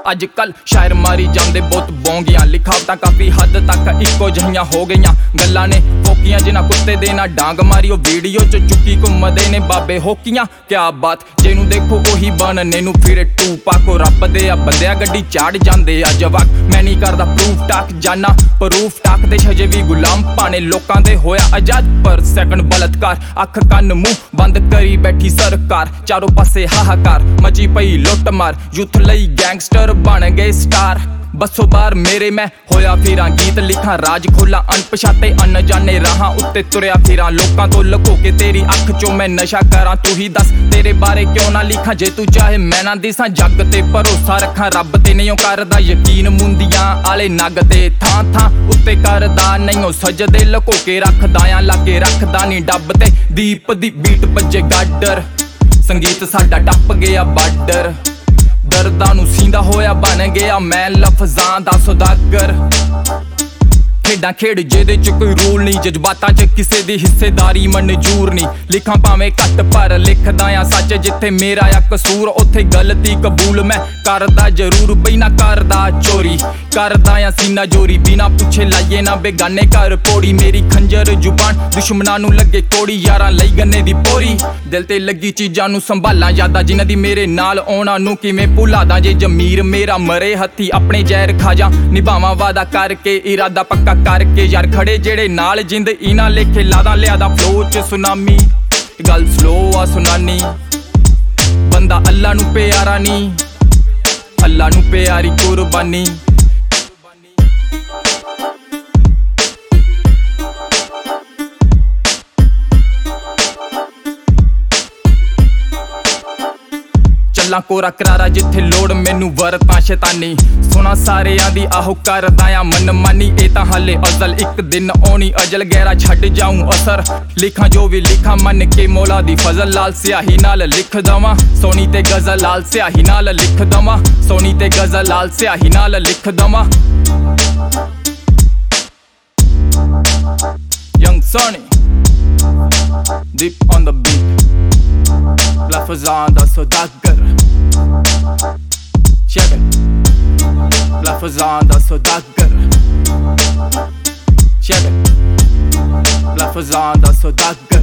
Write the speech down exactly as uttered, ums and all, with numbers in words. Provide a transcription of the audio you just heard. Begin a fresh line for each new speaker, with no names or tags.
अज कल शायर मारी जांदे बहुत बोंगियां लिखावतां काफी हद तक इक्को जिहियां हो गईयां गल्लां ने फोकियां जिन्हां कुत्ते दे ना डांग मारी ओ वीडियो च चुकी घुम्मदे ने बाबे होकियां क्या बात जेनू देखो ओही बनने नू फिर टू पाको रब दे आ बंदिया गड्डी चाड़ जांदे आ जवाक मैं नहीं करदा प्रूफ टाक जाना प्रूफ टाक ते हजे भी गुलाम पाने लोकां दे होया आजाद पर सैकंड बलात्कार अख कन मुंह बंद करी बैठी सरकार चारों पासे हाहाकार मची पई लुट मार यूथ लई गैंगस्टर बन गए स्टार बसो बार मेरे मैं होया फिरां गीत लिखां राज खोला अनपछाते अनजाने राहां उत्ते तुरया फिरां लोकां तो लुको के तेरी अख चों मैं नशा करां तू ही दस तेरे बारे क्यों ना लिखां जे तू चाहे मैं ना दिसां जग ते भरोसा रखां रब ते नहीं करदा यकीन मुंदियां आले नग ते थां थां उत्ते करदा नहीं सजदे लुको के रखदा आ लागे रखदा नहीं डब ते दीप दी बीट बजे गाडर संगीत साडा टप गया बाडर दर्दां नू सींदा होया बन गया मैं लफजां दा सौदागर खेडां खेड जेदे च कोई रूल नहीं जज्बातां च किसे दी हिस्सेदारी मंजूर नहीं लिखां भावें घट पर लिखदा आ सच जिथे मेरा आ कसूर उथे गलती कबूल मैं करदा जरूर बई ना करदा चोरी करदा आ सीना जोरी बिना पुछे लाइए ना बेगाने घर पोड़ी मेरी खंजर जुबान दुश्मनां नू लगे कोड़ी यारां लई गन्ने दी पोरी दिल ते लगी चीजां नू संभालां यादां जिन्हां दी मेरे नाल आउणा नू किवें भुला दा जे जमीर मेरा मरे हत्थी अपने जहर खा जा निभावां वादा करके इरादा पक्का करके यार खड़े जेड़े नाल जिंद इना लेखे लादा लियादा फ्लो च सुनामी गल स्लो आ सुनानी बंदा अल्लाह नू प्यारा नी अल्लाह नू प्यारी कुर्बानी चला कोरा करारा जिथे लोड़ मैनू वरतां शैतानी सुना सारेयां दी आहो करदा आ मन मानी ए तां हाले अजल एक दिन आउणी अजल गहरा छड्ड जाऊं असर लिखां जो भी लिखां मन के मौला दी फजल लाल स्याही नाल लिख दवां सोनी ते गजल लाल स्याही नाल लिख दवां सोनी ते गजल लाल स्याही नाल लिख दवां Young Sonny Deep on the beat लफजां दा सौदागर Check it लफजां दा सौदागर Check it लफजां दा सौदागर